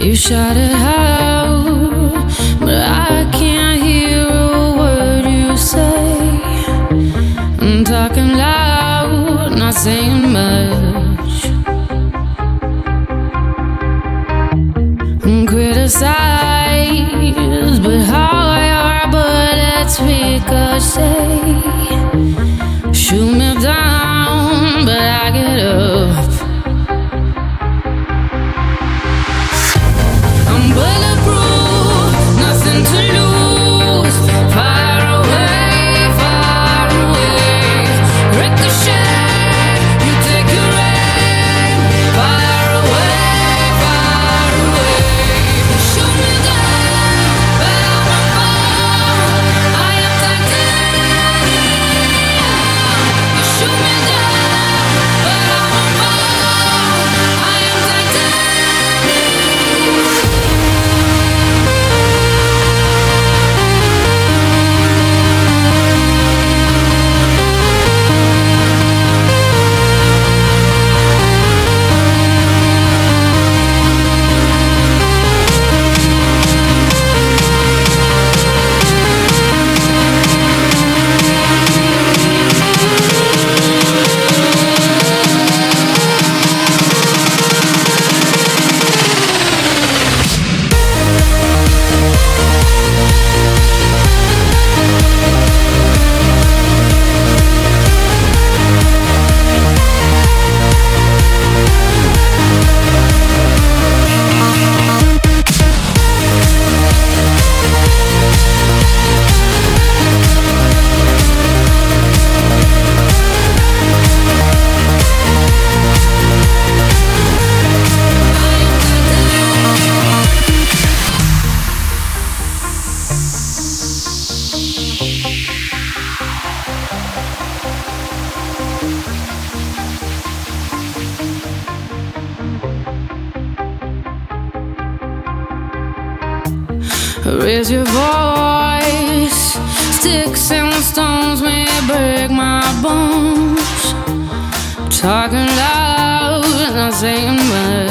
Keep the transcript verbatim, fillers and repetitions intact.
You shout it out, but I can't hear a word you say. I'm talking loud, not saying much. I'm criticized, but how your bullets ricochet. Shoot me down, but I get up. I'm bulletproof, nothing to lose. Far away, far away. Ricochet, you take your aim. Far away, far away. Shoot me down, but I won't fall. I am titanium. You shoot me down, but I won't fall. I am titanium. Raise your voice. Sticks and stones may break my bones. Talking loud, not saying much.